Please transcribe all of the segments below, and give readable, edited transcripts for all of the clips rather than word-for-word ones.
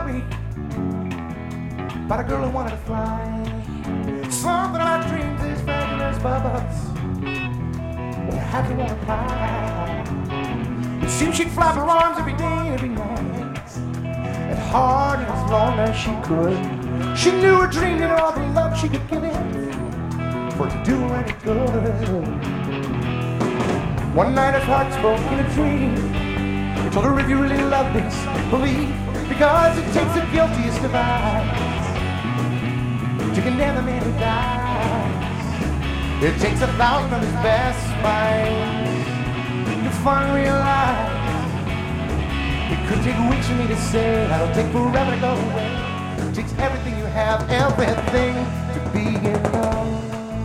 story about a girl who wanted to fly. Something about dreams is fabulous bubbles, but I have to want to fly. It seemed she'd flap her arms every day and every night, as hard and as long as she could. She knew her dream and all the love she could give it for it to do her any good. One night her heart spoke in a dream. It told her, if you really love this, believe, because it takes the guiltiest of eyes to condemn the man who dies. It takes 1,000 of his best minds to finally realize. It could take weeks for me to say, that'll take forever to go away. It takes everything you have, everything to be in love.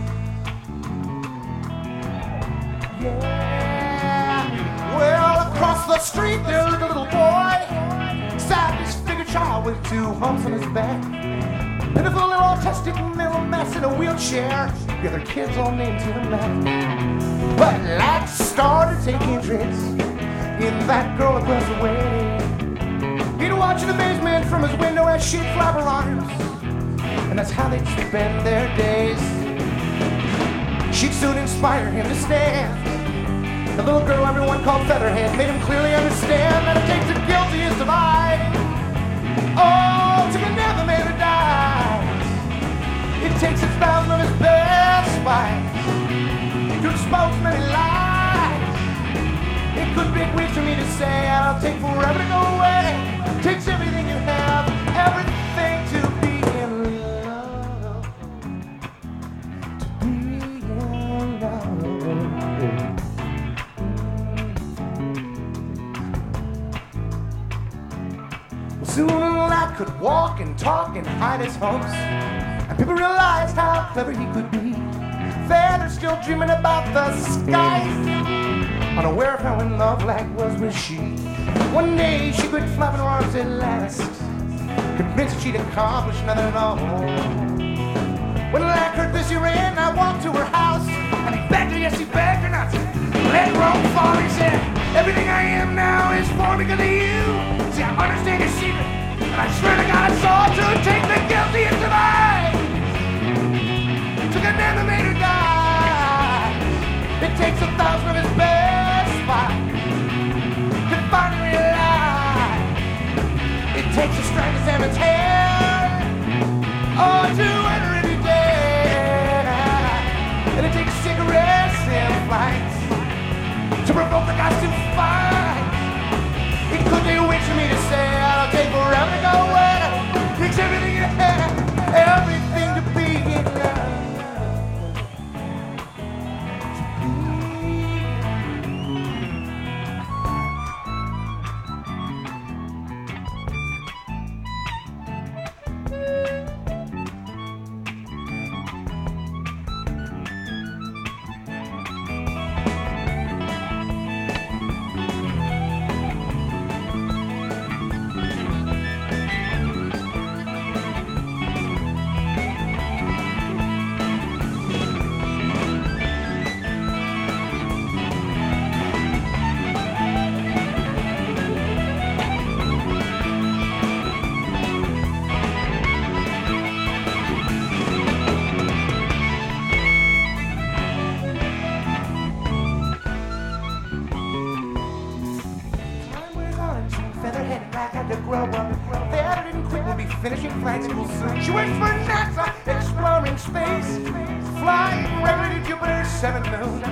Yeah. Well, across the street there lived a little boy, sad disfigured child with 2 humps on his back. Pitiful little autistic little mess in a wheelchair. The other kids all named him that. But Lad started taking interest in that girl across the way. He'd watch in amazement from his window as she'd flap her arms, and that's how they'd spend their days. She'd soon inspire him to stand. The little girl everyone called Featherhead made him clearly understand that it takes the guiltiest of eyes, oh, to condemn the man who dies. It takes 1,000 of his best spies to expose many lies. It could be weird for me to say, and it'll take forever to go away. It takes everything you have, everything to be in love. To be in love. Well, soon Lad could walk and talk and hide his humps, and people realized how clever he could be. Feather still dreaming about the skies, unaware of how in love Lad was with she. One day she quit flapping her arms at last, convinced that she'd accomplished nothing at all. When Lad heard this, he ran. I walked to her house, and he begged her, yes, he begged her not to let Rome fall. He said, everything I am now is for because of you. See, I understand your secret, and I swear to God it's all to take the guiltiest of eyes to condemn the man who dies. It takes 1,000 of his best spies to finally realize. It takes a strong as Emmett's hair, oh, to enter every day. And it takes cigarettes and flights to provoke the guys to fight. It could take weeks for me to say, it'll take forever to go away. It takes everything you have, everything to be in love. To grow up, Feather didn't quit, we'll be finishing flight school soon. She works for NASA, exploring space, flying regularly to Jupiter's 7th moon.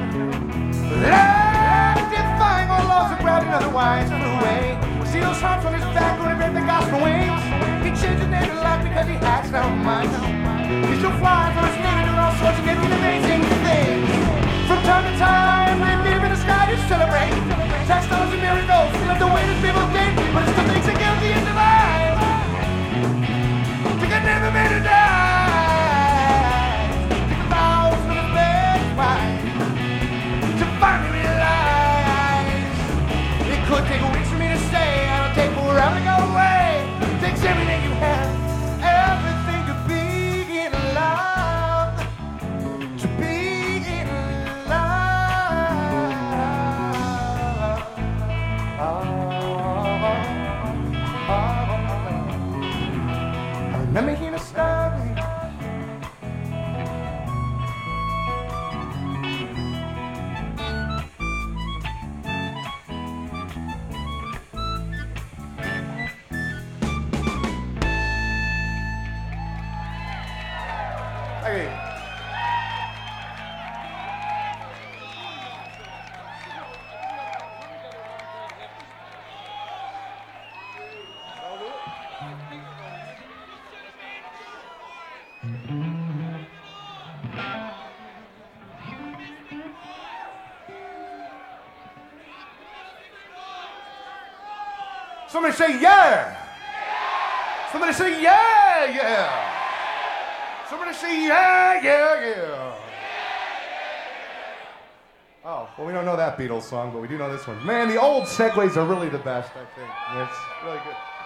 Lad, defying all laws of gravity, otherwise flew away. See those hearts on his back, going to break the gospel waves. He changed his name to life because he has no mind. He still flies on his name and doing all sorts of different amazing things. From time to time, they live in the sky to celebrate. Textiles and miracles, we love the way that people think, but it still takes a guiltiest of eyes to condemn the man who dies. Take 1,000 of the best spies to finally realize. It could take weeks for me to say, and it'll take forever to go away. It takes everything you have, everything to be in love. remember hearing a story. Hey. Somebody say yeah. Somebody say yeah, yeah. Somebody say yeah, yeah, yeah. Oh, well, we don't know that Beatles song, but we do know this one. Man, the old segues are really the best, I think. It's really good.